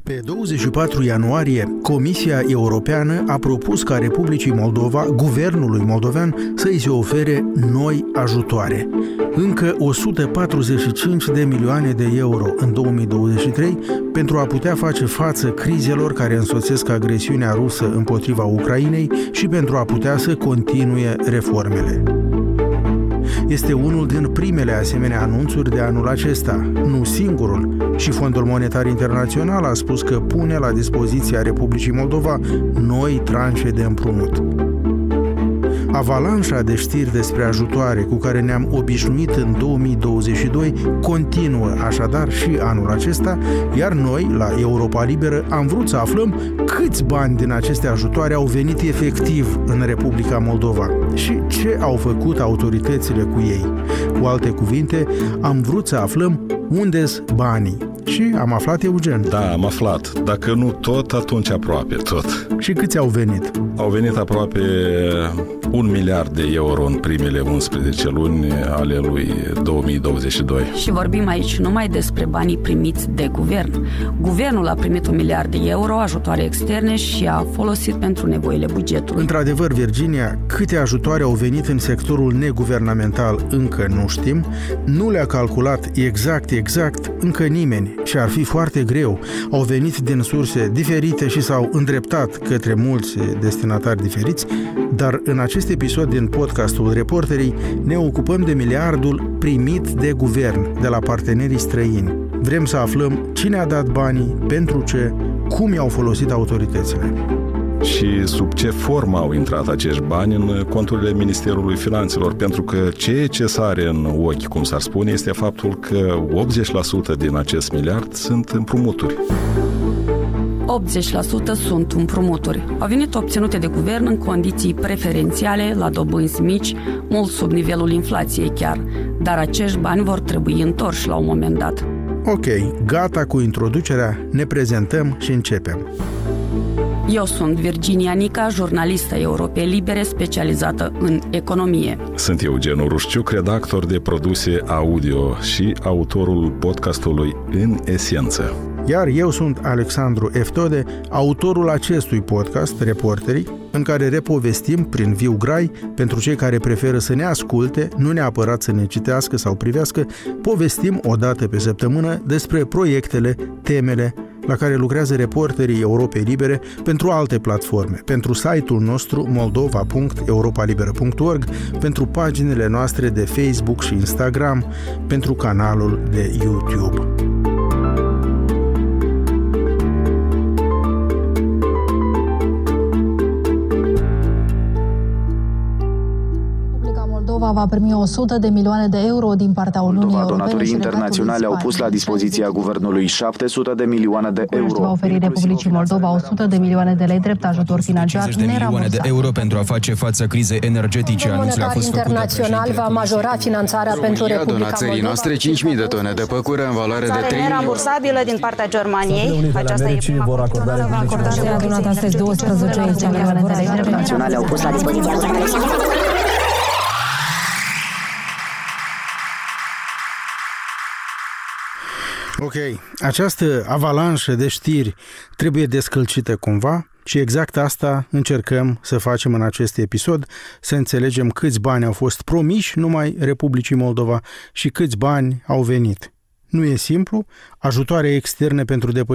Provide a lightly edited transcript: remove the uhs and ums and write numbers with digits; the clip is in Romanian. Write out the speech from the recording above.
Pe 24 ianuarie, Comisia Europeană a propus ca Republicii Moldova, guvernului moldovean, să îi se ofere noi ajutoare. Încă 145 de milioane de euro în 2023 pentru a putea face față crizelor care însoțesc agresiunea rusă împotriva Ucrainei și pentru a putea să continue reformele. Este unul din primele asemenea anunțuri de anul acesta, nu singurul, și Fondul Monetar Internațional a spus că pune la dispoziția Republicii Moldova noi tranșe de împrumut. Avalanșa de știri despre ajutoare cu care ne-am obișnuit în 2022 continuă așadar și anul acesta, iar noi, la Europa Liberă, am vrut să aflăm câți bani din aceste ajutoare au venit efectiv în Republica Moldova și ce au făcut autoritățile cu ei. Cu alte cuvinte, am vrut să aflăm unde-s banii. Și am aflat, Eugen. Da, am aflat. Dacă nu tot, atunci aproape tot. Și câți au venit? Au venit aproape 1 miliard de euro în primele 11 luni ale lui 2022. Și vorbim aici numai despre banii primiți de guvern. Guvernul a primit 1 miliard de euro ajutoare externe și a folosit pentru nevoile bugetului. Într-adevăr, Virginia, câte ajutoare au venit în sectorul neguvernamental încă nu știm. Nu le-a calculat exact încă nimeni și ar fi foarte greu. Au venit din surse diferite și s-au îndreptat către mulți destinatari diferiți, dar în acest episod din podcastul Reporterii ne ocupăm de miliardul primit de guvern, de la partenerii străini. Vrem să aflăm cine a dat banii, pentru ce, cum i-au folosit autoritățile. Și sub ce formă au intrat acești bani în conturile Ministerului Finanțelor, pentru că ceea ce sare în ochi, cum s-ar spune, este faptul că 80% din acest miliard sunt împrumuturi. 80% sunt împrumuturi. Au venit obținute de guvern în condiții preferențiale, la dobânzi mici, mult sub nivelul inflației chiar, dar acești bani vor trebui întorși la un moment dat. Ok, gata cu introducerea, ne prezentăm și începem. Eu sunt Virginia Nica, jurnalistă Europei Libere specializată în economie. Sunt Eugen Urușciuc, redactor de produse audio și autorul podcastului În Esență. Iar eu sunt Alexandru Eftode, autorul acestui podcast, Reporterii, în care repovestim prin viu grai, pentru cei care preferă să ne asculte, nu neapărat să ne citească sau privească, povestim o dată pe săptămână despre proiectele, temele la care lucrează reporterii Europei Libere pentru alte platforme, pentru site-ul nostru moldova.europalibera.org, pentru paginile noastre de Facebook și Instagram, pentru canalul de YouTube. Va primi 100 de milioane de euro din partea Uniunii Europene. Donatorii internaționali au pus la dispoziția guvernului 700 de milioane de euro. Va oferi Republicii Moldova 100 de milioane de lei drept ajutor financiar 50 de milioane de euro pentru a face față crizei energetice. Fondul Monetar Internațional va majora finanțarea pentru Republica Moldova. Țării noastre 5.000 de tone de păcură în valoare de 3 nerambursabilă din partea Germaniei. Aceasta e prima acordare adunată astăzi 12 milioane de lei drept naționale au pus la dispoziția guvernului. Ok, această avalanșă de știri trebuie descălcită cumva și exact asta încercăm să facem în acest episod, să înțelegem câți bani au fost promiși numai Republicii Moldova și câți bani au venit. Nu e simplu, ajutoare externe pentru depășirea